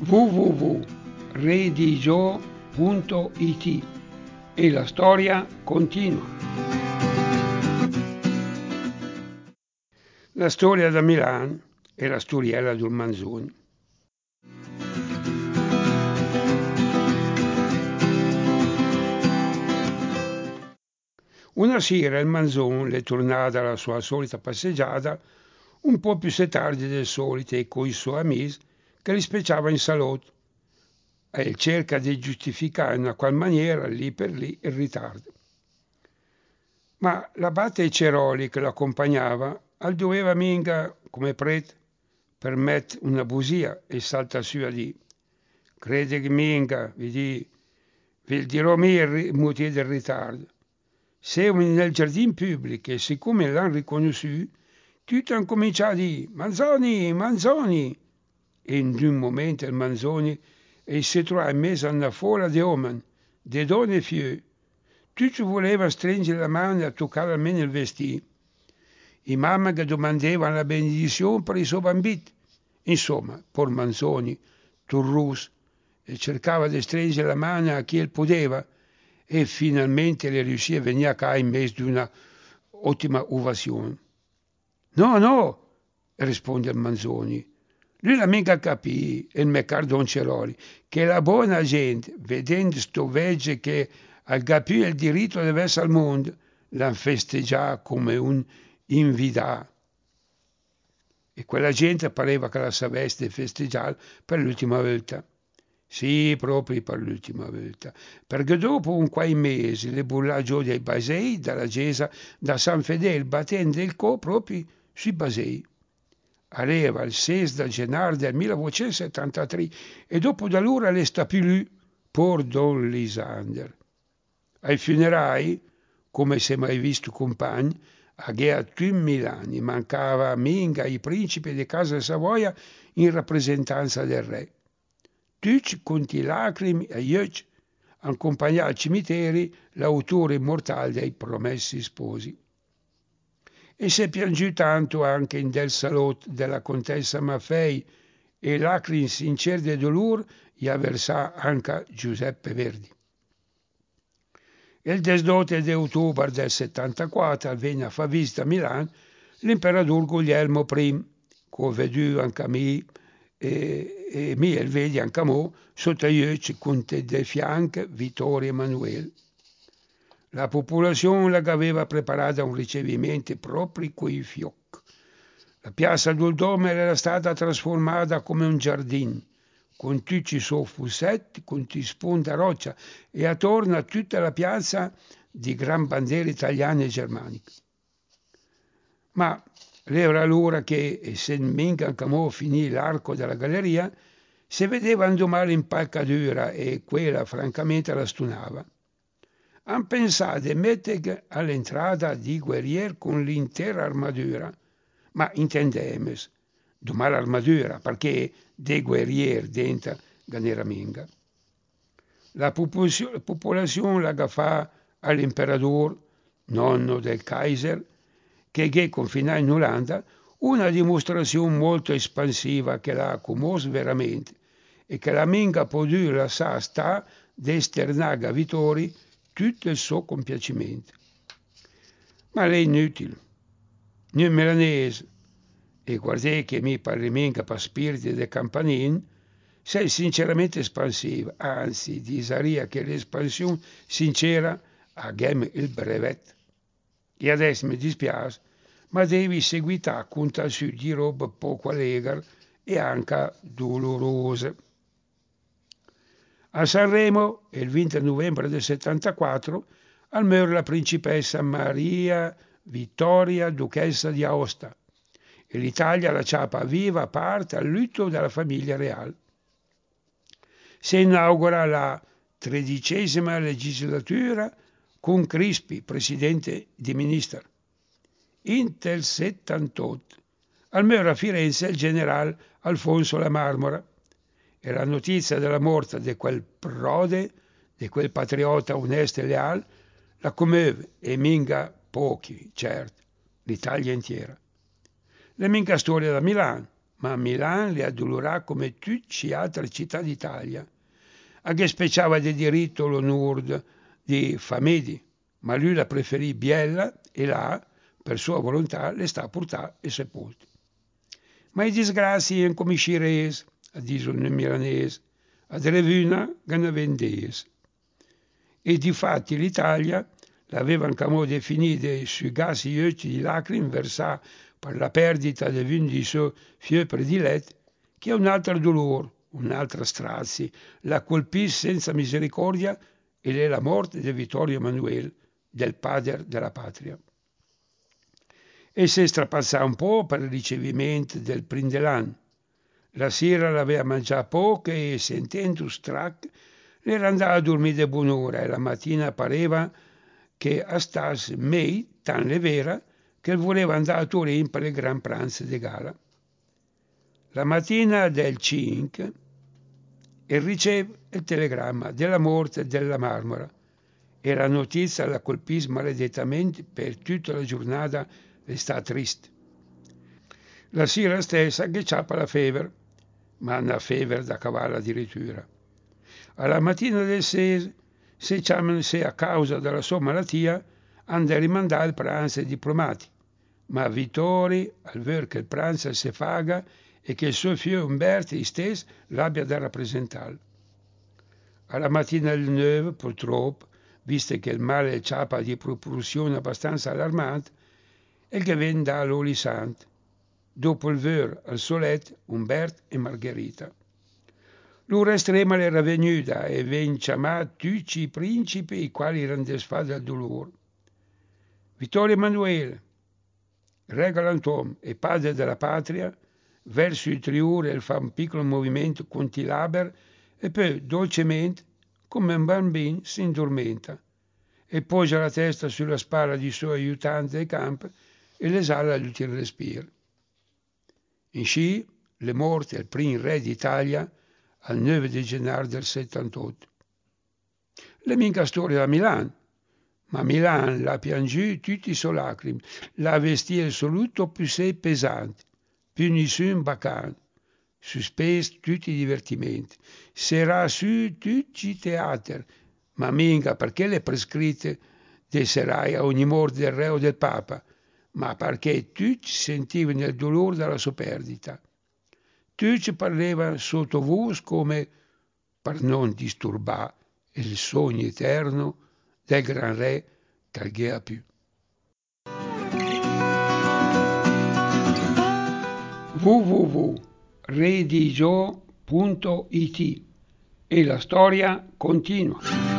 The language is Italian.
www.redigio.it e la storia continua. La storia da Milano e la storiella del Manzoni. Una sera il Manzoni le tornava dalla sua solita passeggiata un po' più tardi del solito e coi suoi amici che li speciava in salotto e cerca di giustificare in una qual maniera lì per lì il ritardo. Ma l'abate Ceroli che lo accompagnava al doveva minga come prete per mettere una bugia e salta su a dire: crede che minga vi dirò il motivo del ritardo. Siamo nel giardino pubblico e siccome l'hanno riconosciuto tutti hanno cominciato a dire Manzoni, Manzoni, e in un momento il Manzoni si trovò in mezzo a una folla di uomini, di donne e figli. Tutti volevano stringere la mano e toccare almeno il vestito. I mamme che domandavano la benedizione per i suoi bambini. Insomma, por Manzoni, Turrus, cercava di stringere la mano a chi poteva e finalmente le riuscì a venire a casa in mezzo di una ottima ovazione. No, no, risponde il Manzoni. Lui l'ha mica capì, il Meccardon Ceroli, che la buona gente, vedendo sto vegge che ha capito il diritto di verso al mondo, l'ha festeggiato come un invidà. E quella gente pareva che la sapesse festeggiare per l'ultima volta. Sì, proprio per l'ultima volta, perché dopo un quai mesi le bullà giù dei basei dalla chiesa da San Fedele battendo il co proprio sui basei. Arriva il 6 di gennaio del 1973 e dopo da allora le sta più lì por Don Lisander. Ai funerali, come se mai visto compagni, a Ghea Milani mancava minga i principi di casa Savoia in rappresentanza del re. Tutti conti lacrime e ioc accompagnava al cimitero l'autore immortale dei Promessi Sposi. E si è piangiù tanto anche in del salotto della contessa Maffei e lacrime sincere di dolore gli ha versato anche Giuseppe Verdi. Il 18 di ottobre del 74 venne a far visita a Milano l'imperatore Guglielmo I, che ho veduto anche a me e mi vedi anche a me sotto gli occhi conte de fianco Vittorio Emanuele. La popolazione la aveva preparata a un ricevimento proprio coi fiocchi. La piazza del Dome era stata trasformata come un giardino, con tutti i suoi fussetti, con tutti i spunti a roccia e attorno a tutta la piazza di gran bandiere italiane e germaniche. Ma era l'ora che, essendo minca anche mo finì l'arco della galleria, si vedeva indomare l'impalcatura e quella francamente la stunava. Han pensato di mettere all'entrata di guerrieri con l'intera armatura, ma intendemos, domare l'armatura, perché dei guerrieri dentro ganera minga. La popolazione la gaffà all'imperatore, nonno del Kaiser, che confina in Olanda, una dimostrazione molto espansiva che l'ha commosso veramente e che la minga potuto lasciare sta di esternare a Vittorio tutto il suo compiacimento. Ma è inutile. Noi milanesi, e guardate che mi pare minga per spiriti di campanin, sei sinceramente espansiva, anzi disaria che l'espansione sincera ha il brevetto. E adesso mi dispiace, ma devi seguitare con tal su di roba poco allegra e anche dolorosa. A Sanremo, il 20 novembre del 74, al muore la principessa Maria Vittoria, duchessa di Aosta, e l'Italia la ciapa viva parte al lutto della famiglia reale. Si inaugura la 13ª legislatura con Crispi, presidente di ministro. Intel 78, al muore a Firenze il generale Alfonso La Marmora. E la notizia della morte di quel prode, di quel patriota onesto e leale, la commuove e minga pochi, certo, l'Italia intera. La minga storia da Milano ma Milan le addolorà come tutte le altre città d'Italia. A che speciava di diritto l'onore di Famedi, ma lui la preferì Biella e là, per sua volontà, le sta portata e sepolta. Ma i disgrazi incominciano, a dire un milanese, ad revuna che vendese. E difatti l'Italia l'aveva anche definita sui gasi occhi di lacrime versati per la perdita di uno dei suoi fioi prediletti, che è un altro dolore, un'altra strazia, la colpì senza misericordia ed è la morte di Vittorio Emanuele, del padre della patria. E si strapazzò un po' per il ricevimento del Prindelan. La sera l'aveva mangiato poco e, sentendo strac, le era andata a dormire di buon'ora e la mattina pareva che a stas mei tan le vera che voleva andare a Turin per il gran pranzo di gala. La mattina del 5 e riceve il telegramma della morte della Marmora e la notizia la colpì maledettamente per tutta la giornata e sta triste. La sera stessa che c'ha la febbre, ma una febbre da cavallo addirittura. Alla mattina del 6 se a causa della sua malattia hanno da rimandare il pranzo ai diplomati, ma Vittori, al ver che il pranzo si faga e che il suo figlio Umberto stesso l'abbia da rappresentare. Alla mattina del 9, purtroppo, visto che il male c'ha di proporzione abbastanza allarmante, e che venne dall'Oli Sant, dopo il ver al soletto Umberto e Margherita. L'ora estrema era venuta e ven chiamati tutti i principi i quali erano desfatti dal dolore. Vittorio Emanuele, re galantuomo e padre della patria, verso il triore fa un piccolo movimento con i labbra e poi dolcemente, come un bambino, si indormenta e poggia la testa sulla spalla dei suoi aiutanti di campo e le esala l'ultimo respiro. In sci, le morte al primo re d'Italia al 9 di gennaio del 78. Le mica storia da Milano, ma Milano l'ha piangiù tutti i suoi lacrime, l'ha vestito assoluto più sei pesante, più nessun bacano, sospesi tutti i divertimenti, sarà su tutti i teatri, ma mica perché le prescritte dei serai a ogni morte del re o del papa, ma perché tutti sentivano il dolore della sua perdita. Tutti parlavano sottovoce come per non disturbare il sogno eterno del gran re che alghea più. www.redigio.it e la storia continua.